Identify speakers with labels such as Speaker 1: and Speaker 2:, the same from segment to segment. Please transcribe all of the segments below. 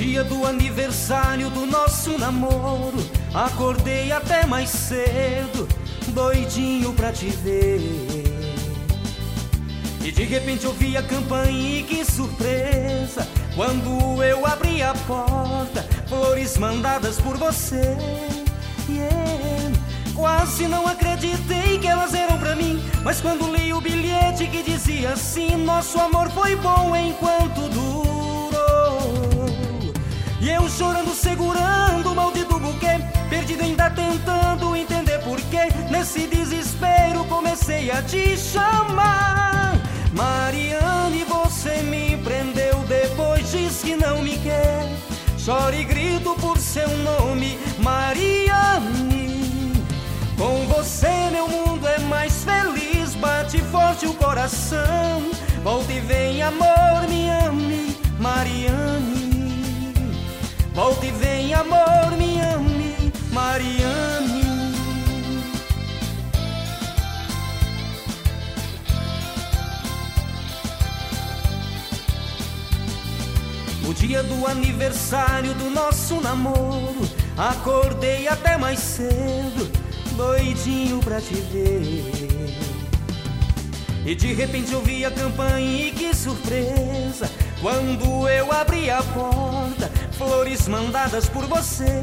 Speaker 1: dia do aniversário do nosso namoro, acordei até mais cedo, doidinho pra te ver. E de repente ouvi a campainha e que surpresa, quando eu abri a porta, flores mandadas por você. Quase não acreditei que elas eram pra mim, mas quando li o bilhete que dizia assim: nosso amor foi bom enquanto durou. E eu chorando, segurando o maldito buquê, perdido ainda tentando entender porquê. Nesse desespero comecei a te chamar. Mariane, você me prendeu, depois diz que não me quer. Choro e grito por seu nome, Mariane. Com você meu mundo é mais feliz, bate forte o coração. Volta e vem, amor, me ame, Mariane. Volta e vem, amor, me ame, Mariane. No dia do aniversário do nosso namoro, acordei até mais cedo, doidinho pra te ver. E de repente eu vi a campainha e que surpresa, quando eu abri a porta, flores mandadas por você.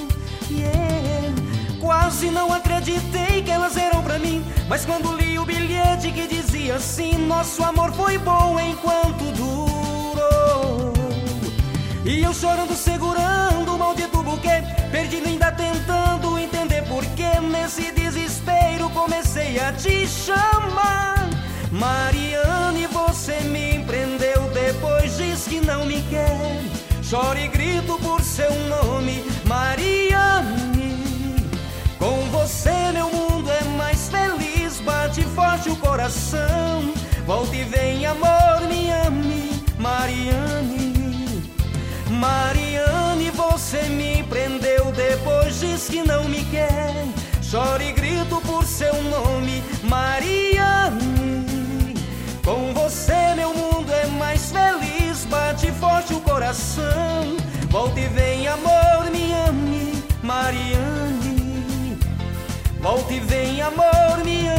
Speaker 1: Quase não acreditei que elas eram pra mim, mas quando li o bilhete que dizia assim: nosso amor foi bom enquanto durou. E eu chorando, segurando o maldito buquê, perdido ainda tentando entender porquê. Nesse desespero comecei a te chamar. Mariane, você me prendeu, depois diz que não me quer. Choro e grito por seu nome, Mariane. Com você meu mundo é mais feliz, bate forte o coração. Volta e vem, amor, me ame, Mariane. Mariane, você me prendeu, depois diz que não me quer. Choro e grito por seu nome, Mariane. Com você meu mundo é mais feliz, bate forte o coração. Volta e vem, amor, me ame, Mariane. Volta e vem, amor, me ame.